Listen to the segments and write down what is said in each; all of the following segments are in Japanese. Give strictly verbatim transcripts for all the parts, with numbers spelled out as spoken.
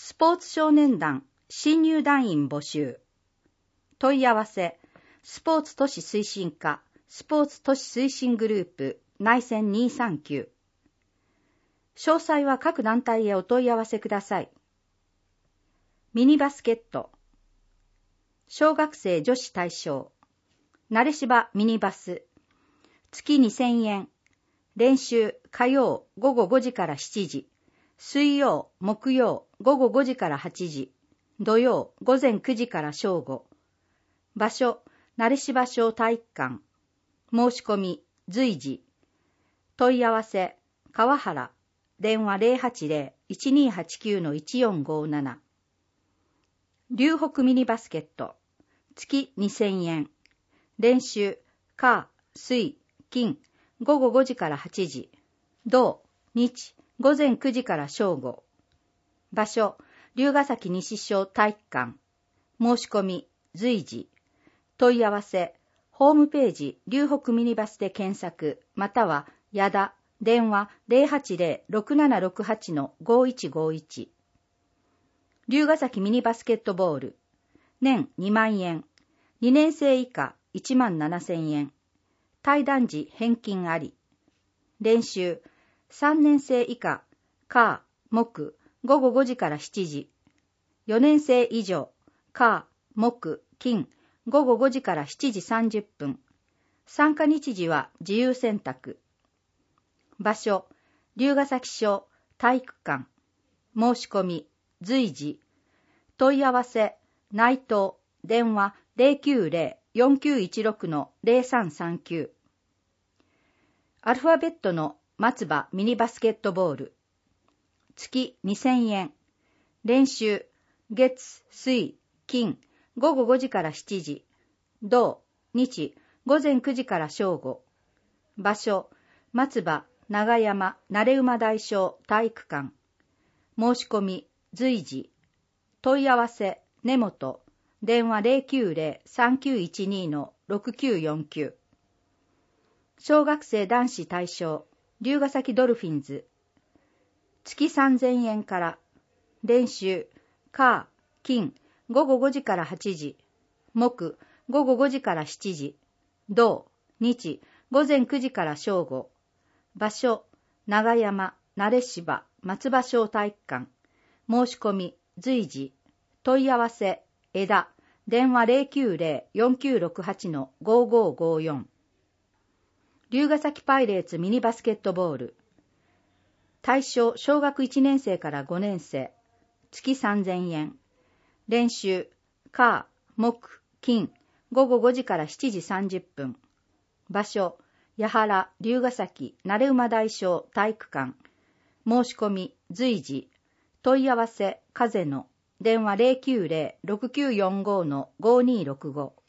スポーツ少年団新入団員募集。問い合わせ、スポーツ都市推進課、スポーツ都市推進グループ、内線にさんきゅう。詳細は各団体へお問い合わせください。ミニバスケット。小学生女子対象。なれしばミニバス。月にせんえん。練習火曜午後ごじからしちじ。水曜、木曜午後ごじからはちじ。土曜午前くじから正午。場所、なれしば小体育館。申し込み、随時。問い合わせ、川原。電話 ゼロはちゼロ いちにーはちきゅうのいちよんごなな。龍北ミニバスケット。月にせんえん。練習、火、水、金、午後ごじからはちじ。土、日、午前くじから正午。場所、龍ヶ崎西小体育館。申し込み、随時。問い合わせ、ホームページ、龍北ミニバスで検索、または、やだ、電話 ゼロはちゼロ ろくななろくはちのごいちごいち。龍ヶ崎ミニバスケットボール。年にまんえん。にねん生以下いちまんななせんえん。退団時返金あり。練習、さんねん生以下、火、木、午後ごじからしちじ。よねん生以上、火、木、金、午後ごじからしちじさんじゅっぷん。参加日時は自由選択。場所、龍ヶ崎小体育館。申し込み、随時。問い合わせ、内藤、電話 ゼロきゅうゼロ よんきゅういちろくのゼロさんさんきゅう。アルファベットの松葉ミニバスケットボール。月にせんえん。練習、月、水、金、午後ごじからしちじ。土、日、午前くじから正午。場所、松葉、長山、慣馬大小体育館。申し込み、随時。問い合わせ、根本、電話 ゼロきゅうゼロ さんきゅういちにのろくきゅうよんきゅう。小学生男子対象、龍ヶ崎ドルフィンズ。月さんぜんえんから。練習、火、金、午後ごじからはちじ。木、午後ごじからしちじ。土、日、午前くじから正午。場所、長山、慣芝、松葉小体育館。申し込み、随時。問い合わせ、枝、電話 ゼロきゅうゼロ よんきゅうろくはちのごごごよん。龍ヶ崎パイレーツミニバスケットボール。対象、小学いちねん生からごねん生。月さんぜんえん。練習、火、木、金、午後ごじからしちじさんじゅっぷん。場所、八原、龍ヶ崎、慣馬大小体育館。申し込み、随時。問い合わせ、風野。電話 ゼロきゅうゼロ ろくきゅうよんごのごにろくご。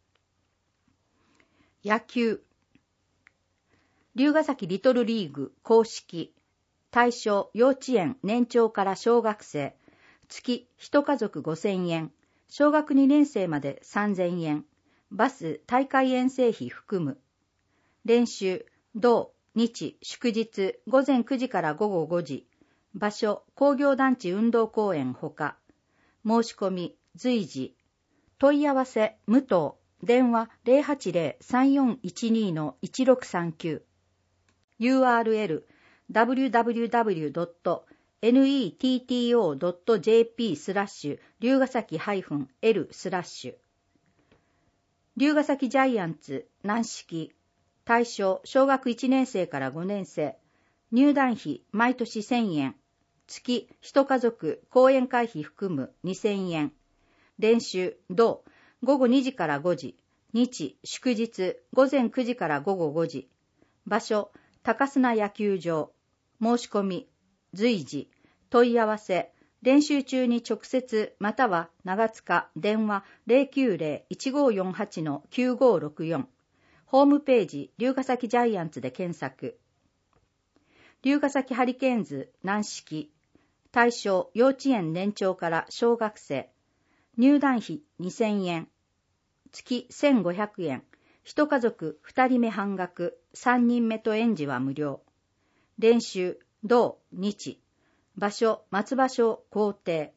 野球。龍ヶ崎リトルリーグ公式。対象、幼稚園年長から小学生。月一家族ごせんえん。小学にねん生までさんぜんえん。バス大会遠征費含む。練習、土、日、祝日、午前くじから午後ごじ。場所、工業団地運動公園ほか。申し込み、随時。問い合わせ、武藤。電話 ゼロはちゼロ さんよんいちにのいちろくさんきゅう。ユーアールエル、ダブリューダブリューダブリュードットネットドットジェーピー スラッシュ、龍ヶ崎 -L スラッシュ。龍ヶ崎ジャイアンツ、軟式。対象、小学いちねん生からごねん生。入団費、毎年せんえん。月、一家族、講演会費含むにせんえん。練習、土、午後にじからごじ。日、祝日、午前くじから午後ごじ。場所、高砂野球場。申し込み、随時。問い合わせ、練習中に直接または長塚電話 ゼロきゅうゼロ いちごよんはちのきゅうごろくよん。ホームページ、龍ヶ崎ジャイアンツで検索。龍ヶ崎ハリケーンズ軟式。対象、幼稚園年長から小学生。入団費にせんえん。月せんごひゃくえん。一家族ふたりめ半額、さんにんめと園児は無料。練習、土、日。場所、松葉小校庭。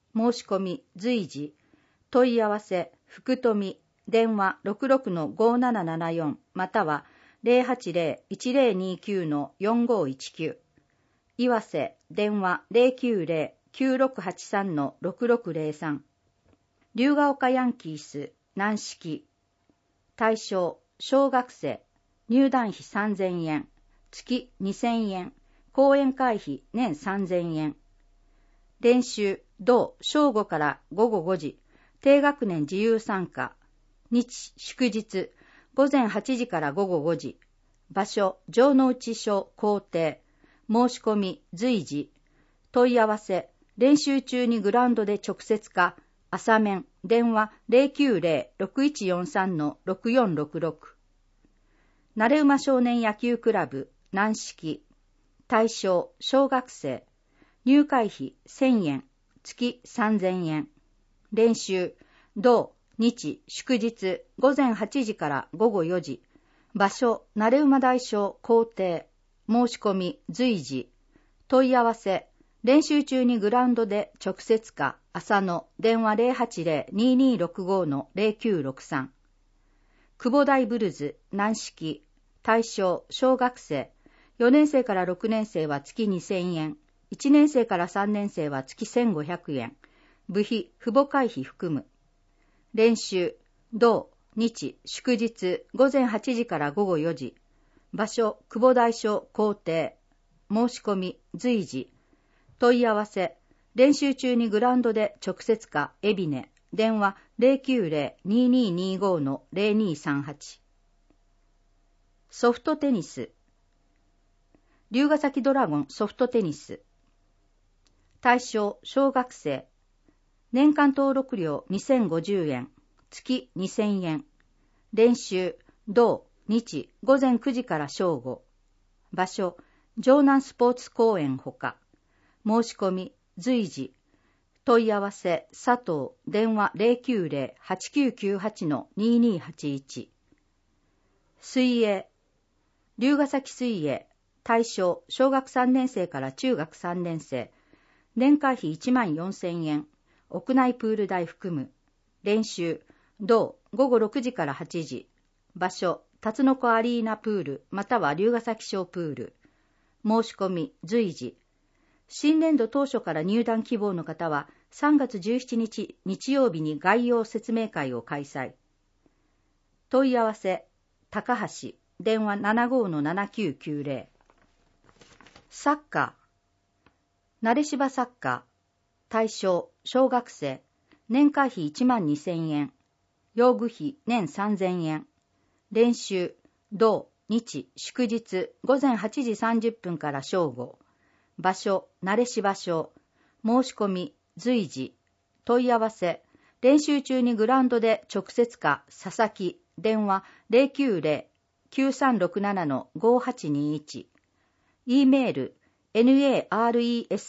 申し込み随時。問い合わせ福富。電話 ろくろくのごななななよん または ゼロはちゼロ いちゼロにきゅうのよんごいちきゅう。岩瀬。電話 ゼロきゅうゼロ きゅうろくはちさんのろくろくゼロさん。龍ヶ丘ヤンキース軟式。対象小学生。入団費さんぜんえん。月にせんえん。講演会費年さんぜんえん。練習同正午から午後ごじ。低学年自由参加。日祝日午前はちじから午後ごじ。場所城之内署校庭。申し込み随時。問い合わせ練習中にグラウンドで直接か朝面電話 ゼロきゅうゼロ ろくいちよんさんのろくよんろくろく。慣馬少年野球クラブ軟式。対象小学生。入会費せんえん。月さんぜんえん。練習同日祝日午前はちじから午後よじ。場所慣馬大小校庭。申し込み随時。問い合わせ練習中にグラウンドで直接か朝の電話 ゼロはちゼロ ににろくごのゼロきゅうろくさん。久保大ブルズ軟式。対象小学生。よねん生からろくねん生は月にせんえん。いちねん生からさんねん生は月せんごひゃくえん。部費父母会費含む。練習同日祝日午前はちじから午後よじ。場所久保大所校庭。申し込み随時。問い合わせ練習中にグラウンドで直接か海老根電話 ゼロきゅうゼロ にににごのゼロにさんはち。ソフトテニス。龍ヶ崎ドラゴンソフトテニス。対象小学生。年間登録料にせんごじゅうえん。月にせんえん。練習同日午前くじから正午。場所城南スポーツ公園ほか。申し込み随時。問い合わせ佐藤電話 ゼロきゅうゼロ はちきゅうきゅうはちのににはちいち。水泳龍ヶ崎水泳。対象小学さんねん生から中学さんねん生。年会費いちまんよんせんえん。屋内プール代含む。練習同午後ろくじからはちじ。場所辰の子アリーナプールまたは龍ヶ崎小プール。申し込み随時。新年度当初から入団希望の方はさんがつじゅうしちにち日曜日に概要説明会を開催。問い合わせ高橋電話 ななごのななきゅうきゅうゼロ。サッカー慣芝サッカー。対象小学生。年会費いちまんにせんえん。用具費年さんぜんえん。練習同日祝日午前はちじさんじゅっぷんから正午。場所慣芝小。申し込み随時。問い合わせ練習中にグラウンドで直接か佐々木電話 ゼロきゅうゼロ きゅうさんろくななのごはちにいち。E メール ナレシバ エ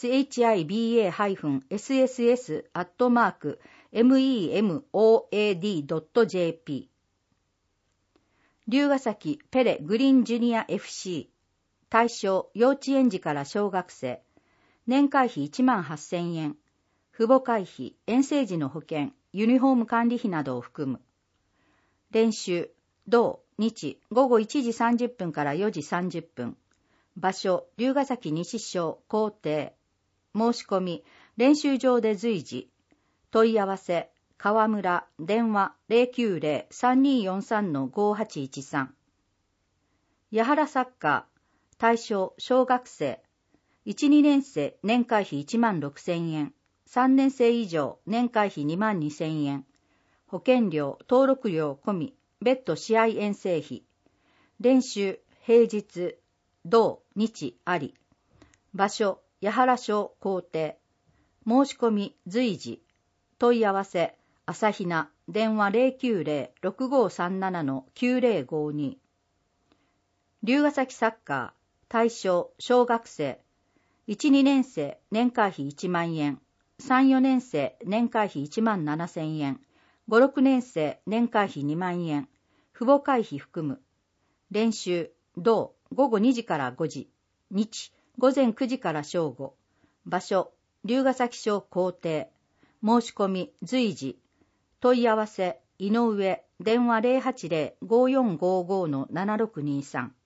スエスエス アットマーク メモドットジェーピー。龍ヶ崎ペレグリーンジュニア エフシー。対象幼稚園児から小学生。年会費いちまんはっせんえん。父母会費、遠征時の保険、ユニフォーム管理費などを含む。練習同日午後いちじさんじゅっぷんからよじさんじゅっぷん。場所龍ヶ崎西小校庭。申し込み練習場で随時。問い合わせ川村電話 ゼロきゅうゼロ さんによんさんのごはちいちさん。八原サッカー。対象小学生。いち、にねん生年会費いちまんろくせんえん。さんねん生以上年会費にまんにせんえん。保険料登録料込み別途試合遠征費。練習平日同日あり。場所八原小校庭。申し込み随時。問い合わせ朝比奈電話 ゼロきゅうゼロ ろくごさんななのきゅうゼロごに。龍ヶ崎サッカー。対象小学生。いち、にねん生年会費いちまんえん。さん、よねん生年会費いちまんななせんえん。ご、ろくねん生年会費にまんえん。父母会費含む。練習同午後にじからごじ。日午前くじから正午。場所龍ヶ崎小校庭。 申し込み随時。問い合わせ井上、電話 ゼロはちゼロ ごーよんごーごー のななろくにさん。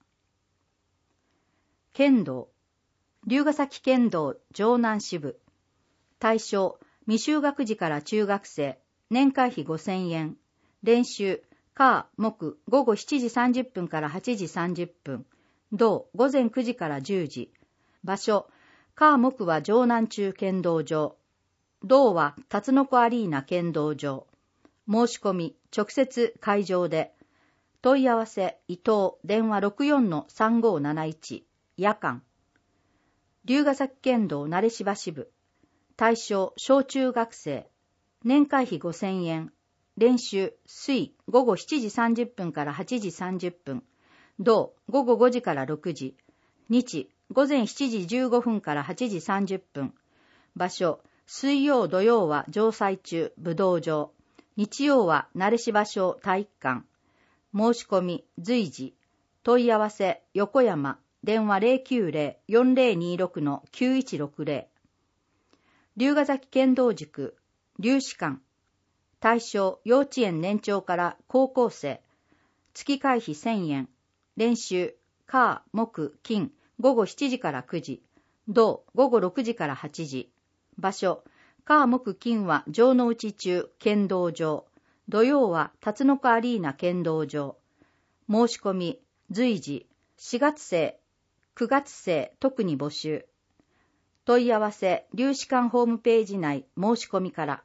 剣道、龍ヶ崎剣道城南支部。対象、未就学児から中学生、年会費ごせんえん。練習、火、木、午後しちじさんじゅっぷんからはちじさんじゅっぷん。同、午前くじからじゅうじ。場所、火、木は城南中剣道場。同は辰の子アリーナ剣道場。申し込み、直接会場で。問い合わせ、伊藤、電話 ろくよんのさんごーなないち。夜間。龍ヶ崎剣道慣芝支部。対象、小中学生。年会費ごせんえん。練習、水、午後しちじさんじゅっぷんからはちじさんじゅっぷん。同、午後ごじからろくじ。日、午前しちじじゅうごふんからはちじさんじゅっぷん。場所、水曜土曜は城西中武道場。日曜は慣芝小体育館。申し込み随時。問い合わせ横山、電話 ゼロきゅうゼロ よんゼロにろくのきゅういちろくゼロ。龍ヶ崎剣道塾、龍士館。対象、幼稚園年長から高校生。月会費せんえん。練習、火、木、金、午後しちじからくじ。同、午後ろくじからはちじ。場所、火、木、金は城之内中剣道場。土曜は辰の子アリーナ剣道場。申し込み、随時。しがつ生、くがつ生、特に募集。問い合わせ、龍士館ホームページ内申し込みから。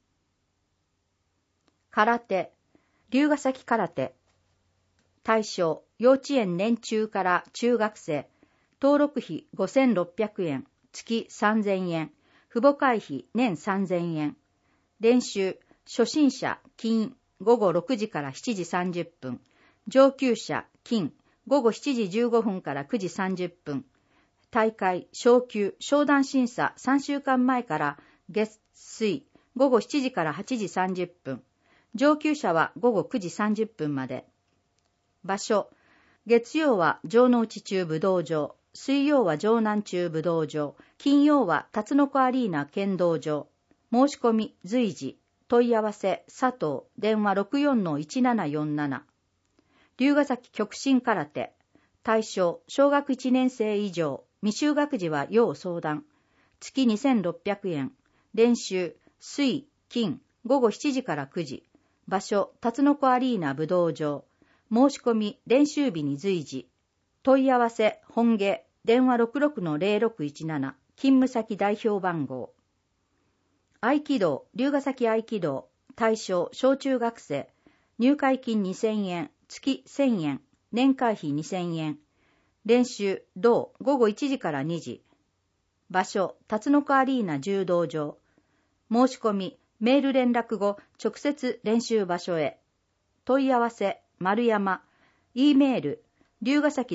空手、龍ヶ崎空手。対象、幼稚園年中から中学生。登録費ごせんろっぴゃくえん、月さんぜんえん。父母会費年さんぜんえん。練習、初心者、金、午後ろくじからしちじさんじゅっぷん。上級者、金、午後しちじじゅうごふんからくじさんじゅっぷん。大会、昇級、商談審査さんしゅうかんまえから月、水、午後しちじからはちじさんじゅっぷん。上級者は午後くじさんじゅっぷんまで。場所、月曜は城之内中武道場、水曜は城南中武道場、金曜は辰の子アリーナ剣道場。申し込み随時。問い合わせ佐藤、電話 ろくよんのいちななよんなな。龍ヶ崎極真空手。対象、小学いちねん生以上、未就学児は要相談。月にせんろっぴゃくえん。練習、水、金、午後しちじからくじ。場所、辰の子アリーナ武道場。申し込み、練習日に随時。問い合わせ、本下、電話 ろくろくのゼロろくいちなな。勤務先代表番号。合気道、龍ヶ崎合気道。対象、小中学生。入会金にせんえん、月せんえん。年会費にせんえん。練習、同、午後いちじからにじ。場所、辰の子アリーナ柔道場。申し込み、メール連絡後、直接練習場所へ。問い合わせ、丸山。e メール、龍ヶ崎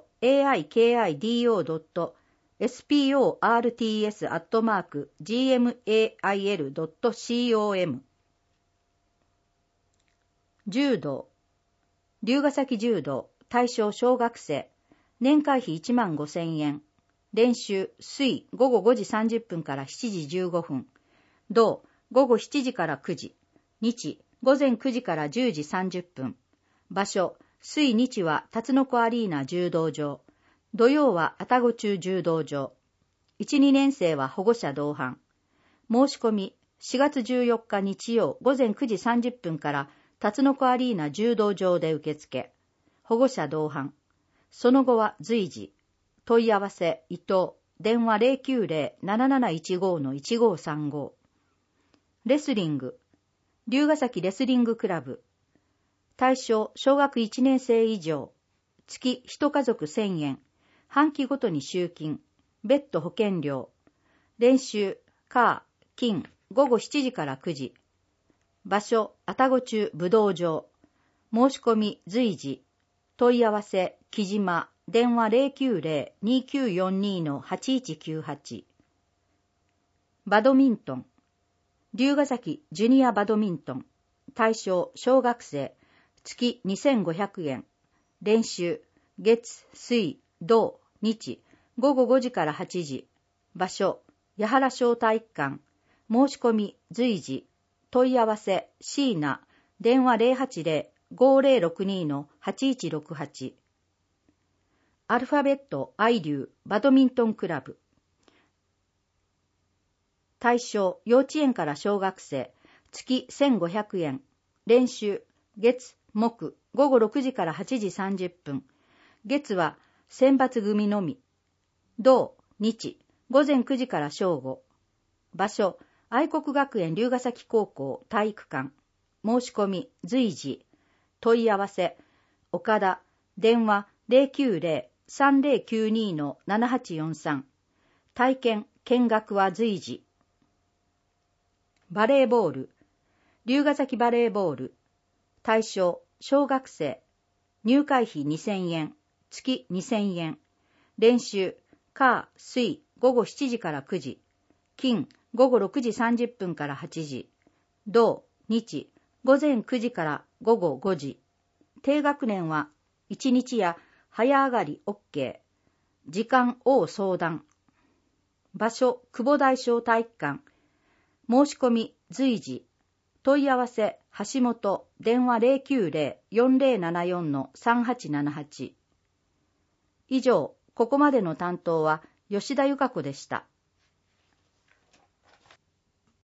.aikidO.sports アットマーク gmail.com。柔道、龍ヶ崎柔道。対象小学生。年会費いちまんごせんえん。練習、水、午後ごじさんじゅっぷんからしちじじゅうごふん。同、午後しちじからくじ。日、午前くじからじゅうじさんじゅっぷん。場所、水日は辰の子アリーナ柔道場。土曜は愛宕中柔道場。いち、にねん生は保護者同伴。申し込み、しがつじゅうよっか日曜午前くじさんじゅっぷんから辰の子アリーナ柔道場で受付。保護者同伴。その後は随時。問い合わせ、伊藤、電話 ゼロきゅうゼロ なななないちごのいちごさんご。レスリング、龍ヶ崎レスリングクラブ。対象、小学いちねん生以上。月一家族せんえん。半期ごとに集金。別途保険料。練習、火、金、午後しちじからくじ。場所、愛宕中武道場。申し込み随時。問い合わせ、木島、電話 ゼロきゅうゼロ にきゅうよんにのはちいちきゅうはち。バドミントン、龍ヶ崎ジュニアバドミントン。対象、小学生。月にせんごひゃくえん。練習、月、水、土、日、午後ごじからはちじ。場所、八原小体育館。 申し込み随時、問い合わせシーナ、電話 ゼロはちゼロ ごゼロろくに はちいちろくはち。アルファベット愛流バドミントンクラブ。対象幼稚園から小学生、月せんごひゃくえん。練習月木午後ろくじからはちじさんじゅっぷん。月は選抜組のみ。土日午前くじから正午。場所愛国学園龍ヶ崎高校体育館。申し込み随時。問い合わせ岡田、電話 ゼロきゅうゼロ さんゼロきゅうに ななはちよんさん。体験見学は随時。バレーボール龍ヶ崎バレーボール。対象小学生。入会費にせんえん、月にせんえん。練習火水午後しちじからくじ。金午後ろくじさんじゅっぷんからはちじ。土日午前くじから午後ごじ。低学年はいちにちや早上がり OK。時間を相談。場所久保大小体育館。申し込み随時。問い合わせ橋本、電話 ゼロきゅうゼロ よんゼロななよん さんはちななはち。以上、ここまでの担当は吉田由香子でした。